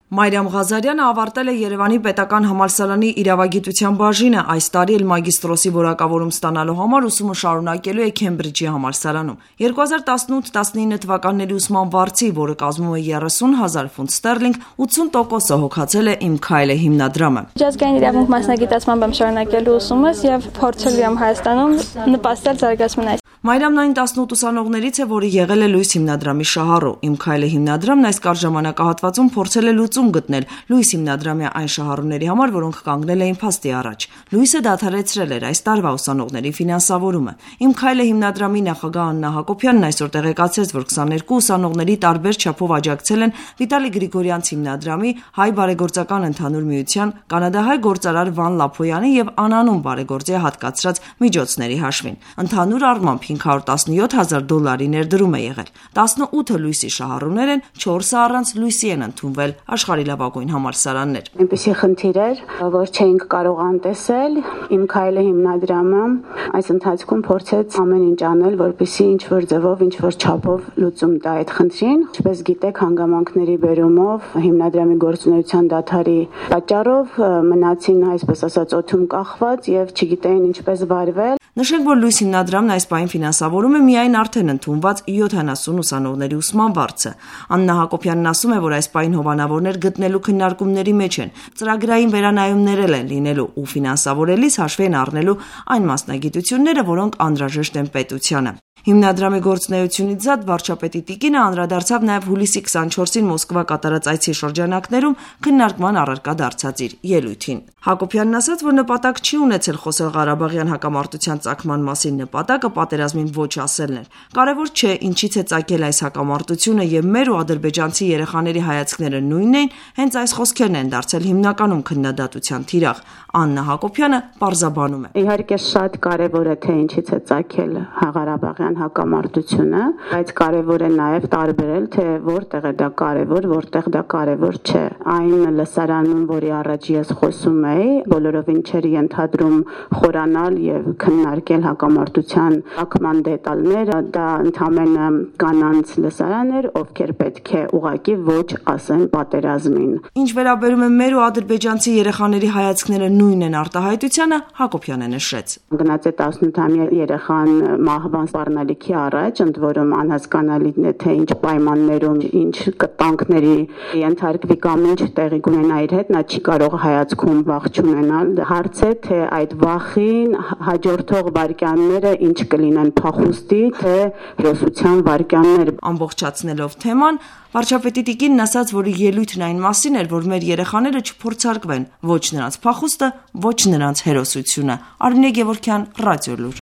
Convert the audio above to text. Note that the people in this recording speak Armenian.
Մարիամ Ղազարյանը ավարտել է Երևանի պետական համալսարանի իրավագիտության բաժինը, այս տարի էլ մագիստրոսի որակավորում ստանալու համար ուսումը շարունակելու է Քեմբրիջի համալսարանում։ 2018-19 թվականների ուսման վարձի, որը կազմում է 30,000 ֆունտ ստերլինգ, 80%-ը հոգացել է «Իմ քայլը» հիմնադրամը։ Միջազգային իրավունք մասնագիտացման եմ շարունակելու ուսումս եւ փորձելու եմ Հայաստանում նպաստել զարգացման։ Մարիամն այն 18 ուսանողներից է, որը եղել է Լույս հիմնադրամի շահառու։ «Իմ քայլը» հիմնադրամն այս կարճ ժամանակահատվածում փորձել է լուծում գտնել Լույս հիմնադրամի այն շահառուների համար, որոնք կանգնել էին փաստի առաջ։ Լույսը դադարեցրել էր այս տարվա ուսանողների ֆինանսավորումը։ «Իմ քայլը» հիմնադրամի նախագահ Աննա Հակոբյանն այսօր տեղեկացրեց, որ 22 ուսանողների տարբեր չափով աջակցել են Վիտալի Գրիգորյանց հիմնադրամի, Հայ բարեգործական ընդհանուր միության, կանադահայ գործարար Վան Լափոյանի եւ անանուն բարեգործի հատկացրած միջոցների հաշվին։ Ընդհանուր առմամբ $517,000 ներդրում է եղել։ 18 Լույսի շահառուներ են, 4-ը առանց Լույսի են ընդունվել աշխարհի լավագույն համալսարաններ։ Այնպիսի խնդիր էր, որ չէինք կարող անտեսել։ «Իմ քայլը» հիմնադրամը այս ընթացքում փորձեց ամեն ինչ անել, որպեսզի ինչ-որ ձևով, ինչ-որ չափով լուծում տա այդ խնդրին։ Ինչպես գիտեք, հանգամանքների բերումով հիմնադրամի գործունեության դադարի պատճառով մնացին, այսպես ասած, օդում կախված եւ չգիտեին ինչպես վարվել։ Նշենք, որ Լույս հիմնադրամն այս պահին ֆինանսավորում է միայն արդեն ընդունված 70 ուսանողների ուսման վարձը։ Աննա Հակոբյանն ասում է, որ այս պահին հովանավորներ գտնելու քննարկումների մեջ են։ Ծրագրային վերանայումներ են լինելու ու ֆինանսավորելիս հաշվի են առնելու այն մասնագիտությունները, որոնք անհրաժեշտ են պետությանը։ Հիմնադրամի գործունեությունից զատ վարչապետի տիկինը անդրադարձավ նաև հուլիսի 24-ին Մոսկվա կատարած այցի շրջանակներում քննարկման առարկա դարձած իր ելույթին։ Հակոբյանն ասաց, որ նպատակ չի ունեցել խոսել Ղարաբաղյան հակամարտության ծագման մասին, նպատակը պատերազմին ոչ ասելն էր։ Կարևոր չէ ինչից է ծագել այս հակամարտությունը եւ մեր ու ադրբեջանցի երեխաների հայացքները նույնն են, հենց այս խոսքերն են դարձել հիմնականում քննադատության թիրախ։ Աննա Հակոբյանը պարզաբանում է։ Իհարկե շատ կարևոր է թե ինչից է ծագել Ղարաբաղյան հակամարտությունը, բայց կարևոր է նաև տարբերել, թե որտեղ է դա կարևոր, որտեղ դա կարևոր չէ։ Այն լսարանում, որի առաջ ես խոսում էի, բոլորովին չէր ենթադրում խորանալ եւ քննարկել հակամարտության ակման դետալները, դա ընդամենը կանանց լսարան էր, ովքեր պետք է ուղղակի ոչ ասեն պատերազմին։ Ինչ վերաբերում է մեր ու ադրբեջանցի երեխաների հայացքները նույնն են արտահայտությանը, Հակոբյանը նշեց։ Գնաց է 18-ամյա երեխան մահվան սպառնալիքի առաջ, ընդ որում անհասկանալին է թե ինչ պայմաններում, ինչ կտանքների ենթարկվի կամ ինչ տեղի կունենա իր հետ, նա չի կարող հայացքում վախ չունենալ։ Հարց է թե այդ վախին հաջորդող վայրկյանները ինչ կլինեն, փախուստի թե հերոսության վայրկյաններ։ Ամբողջացնելով թեման, վարչապետի տիկինն ասաց, որ ելույթն այն մասին էր, որ մեր երեխաները չփորձարկվեն ոչ նրանց փախուստը, ոչ նրանց հերոսությունը։ Արմինե Գևորգյան, Ռադիոլուր։